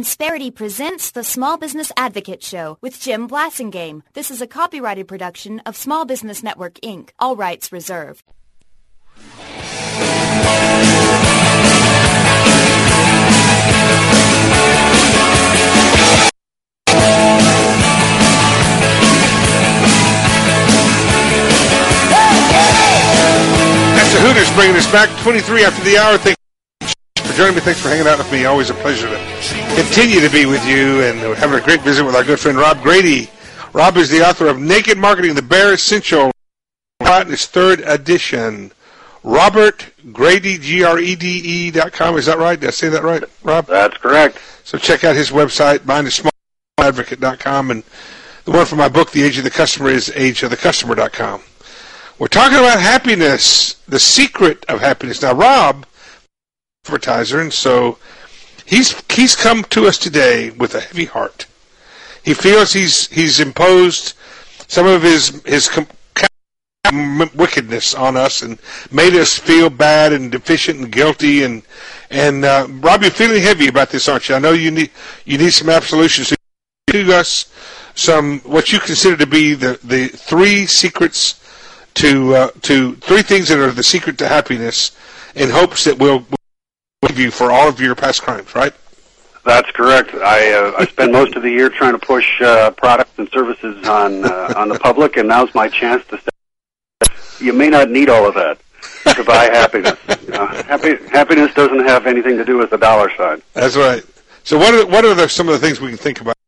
Insperity presents the Small Business Advocate Show with Jim Blasingame. This is a copyrighted production of Small Business Network, Inc., all rights reserved. That's the Hooters bringing us back 23 after the hour. Thank you for joining me. Thanks for hanging out with me. Always a pleasure to continue to be with you, and we're having a great visit with our good friend Rob Grady. Rob is the author of Naked Marketing, the Bare Essential, in its third edition. Robert Grady, GREDE.com. Is that right? Did I say that right, Rob? That's correct. So check out his website. Mine is smalladvocate.com, and the one for my book, The Age of the Customer, is ageofthecustomer.com. We're talking about happiness, the secret of happiness. Now, Rob, advertiser, and so he's come to us today with a heavy heart. He feels he's imposed some of his wickedness on us and made us feel bad and deficient and guilty. And Rob, you're feeling heavy about this, aren't you? I know you need some absolution. So give us some what you consider to be the three secrets to three things that are the secret to happiness, in hopes that we'll give you for all of your past crimes, right? That's correct. I spend most of the year trying to push products and services on the public, and now's my chance to say you may not need all of that to buy happiness. Happiness doesn't have anything to do with the dollar sign. That's right. So what are some of the things we can think about?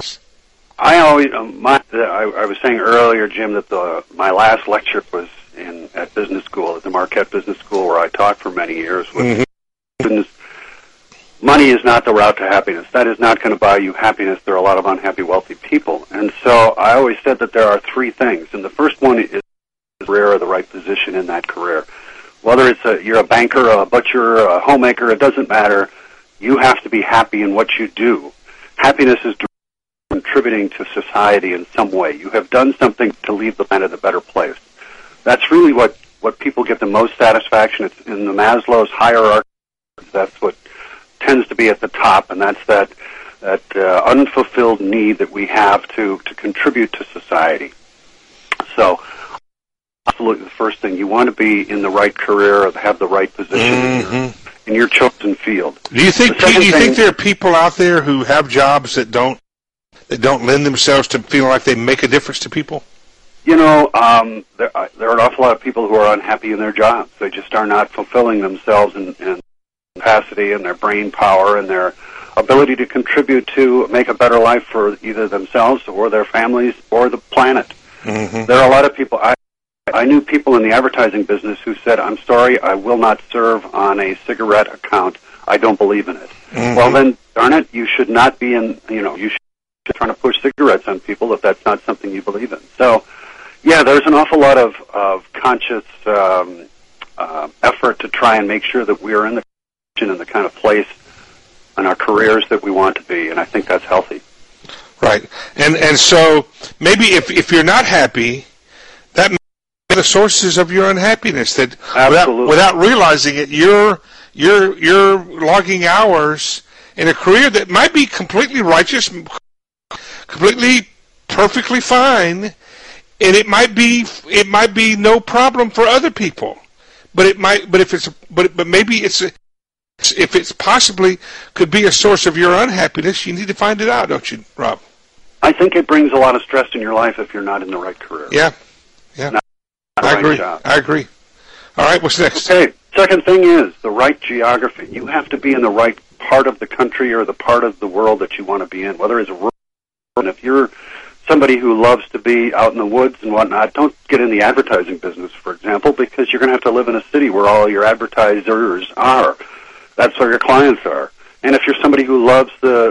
I always I was saying earlier, Jim, that my last lecture was at business school, at the Marquette Business School, where I taught for many years. With students. Money is not the route to happiness. That is not going to buy you happiness. There are a lot of unhappy, wealthy people. And so I always said that there are three things. And the first one is career, or the right position in that career. Whether it's you're a banker, a butcher, a homemaker, it doesn't matter. You have to be happy in what you do. Happiness is contributing to society in some way. You have done something to leave the planet a better place. That's really what people get the most satisfaction. It's in the Maslow's hierarchy. That's what tends to be at the top, and that's that unfulfilled need that we have to contribute to society. So, absolutely, the first thing, you want to be in the right career or have the right position in your chosen field. Do you think there are people out there who have jobs that don't lend themselves to feeling like they make a difference to people? You know, there are an awful lot of people who are unhappy in their jobs. They just are not fulfilling themselves in capacity and their brain power and their ability to contribute to make a better life for either themselves or their families or the planet. There are a lot of people. I knew people in the advertising business who said, "I'm sorry, I will not serve on a cigarette account. I don't believe in it." Well, then, darn it, you should not be you should be trying to push cigarettes on people if that's not something you believe in. So, yeah, there's an awful lot of conscious effort to try and make sure that we are in the kind of place in our careers that we want to be, and I think that's healthy. Right, and so maybe if you're not happy, that may be the sources of your unhappiness. That without realizing it, you're logging hours in a career that might be completely righteous, completely perfectly fine, and it might be no problem for other people, but maybe if it's possibly could be a source of your unhappiness, you need to find it out, don't you, Rob? I think it brings a lot of stress in your life if you're not in the right career. Yeah. I agree. All right, what's next? Okay, second thing is the right geography. You have to be in the right part of the country or the part of the world that you want to be in, whether it's rural. And if you're somebody who loves to be out in the woods and whatnot, don't get in the advertising business, for example, because you're going to have to live in a city where all your advertisers are. That's where your clients are. And if you're somebody who loves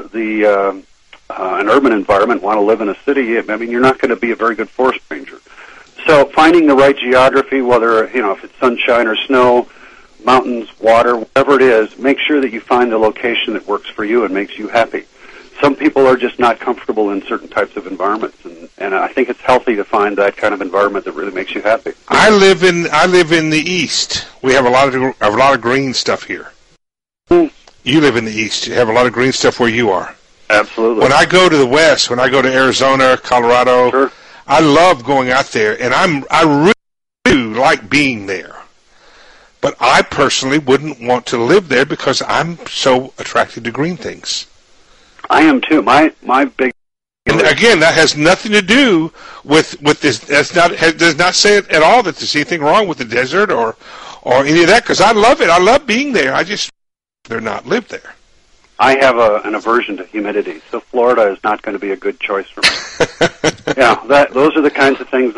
an urban environment, want to live in a city, I mean, you're not going to be a very good forest ranger. So finding the right geography, whether, if it's sunshine or snow, mountains, water, whatever it is, make sure that you find the location that works for you and makes you happy. Some people are just not comfortable in certain types of environments, and I think it's healthy to find that kind of environment that really makes you happy. I live in the East. We have a lot of green stuff here. You live in the East. You have a lot of green stuff where you are. Absolutely. When I go to the West, when I go to Arizona, Colorado, sure. I love going out there, and I really do like being there. But I personally wouldn't want to live there because I'm so attracted to green things. I am too. My big. And again, that has nothing to do with this. Does not say at all that there's anything wrong with the desert or any of that. Because I love it. I love being there. I just rather not live there. I have an aversion to humidity, so Florida is not going to be a good choice for me. Those are the kinds of things.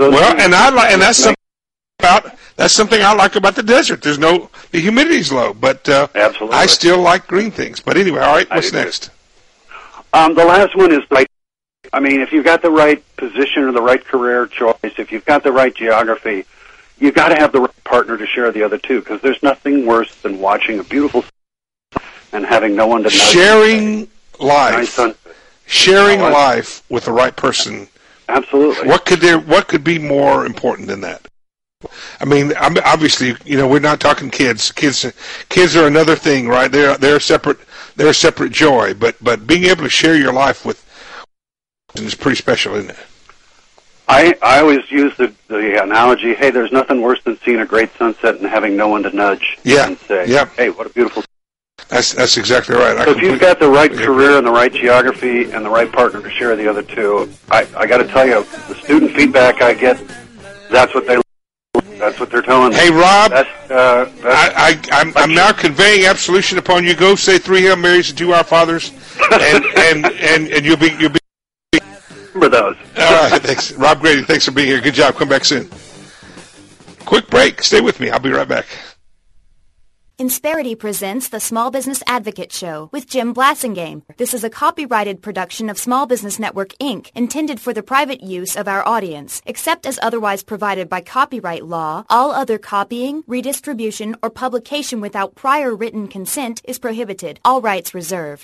That's something I like about the desert. The humidity's low, but absolutely. I still like green things. But anyway, all right. What's next? The last one is if you've got the right position or the right career choice, if you've got the right geography, you've got to have the right partner to share the other two, because there's nothing worse than watching a beautiful sunset and having no one to know. Sharing life. Nice sharing life with the right person. Absolutely. What could be more important than that? I mean, obviously, we're not talking kids. Kids are another thing, right? They're a separate joy. But being able to share your life with is pretty special, isn't it? I always use the analogy. Hey, there's nothing worse than seeing a great sunset and having no one to nudge and say, "Hey, what a beautiful." That's exactly right. So if you've got the right career and the right geography and the right partner to share the other two, I got to tell you, the student feedback I get, that's what they're telling me. Hey, Rob, I'm now conveying absolution upon you. Go say 3 Hail Marys and 2 Our Fathers, and you'll be. Remember those. All right, thanks, Rob Grady. Thanks for being here. Good job. Come back soon. Quick break. Stay with me. I'll be right back. Insperity presents the Small Business Advocate Show with Jim Blasingame. This is a copyrighted production of Small Business Network, Inc., intended for the private use of our audience. Except as otherwise provided by copyright law, all other copying, redistribution, or publication without prior written consent is prohibited. All rights reserved.